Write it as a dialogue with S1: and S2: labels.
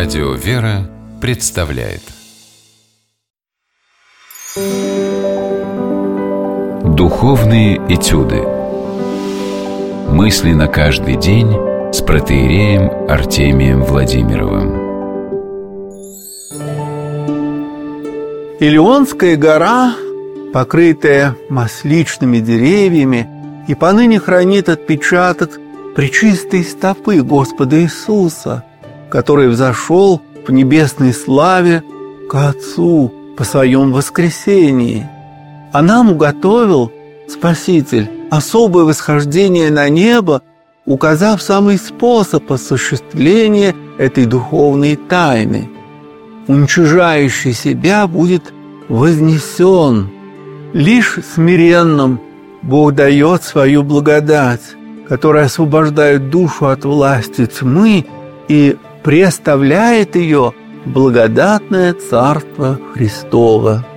S1: Радио «Вера» представляет Духовные этюды. Мысли на каждый день с протоиереем Артемием Владимировым.
S2: Илионская гора, покрытая масличными деревьями, и поныне хранит отпечаток пречистой стопы Господа Иисуса, который взошел в небесной славе к Отцу по своем воскресении. А нам уготовил Спаситель особое восхождение на небо, указав самый способ осуществления этой духовной тайны. Уничижающий себя будет вознесен. Лишь смиренным Бог дает свою благодать, которая освобождает душу от власти тьмы и преоставляет ее в благодатное Царство Христово.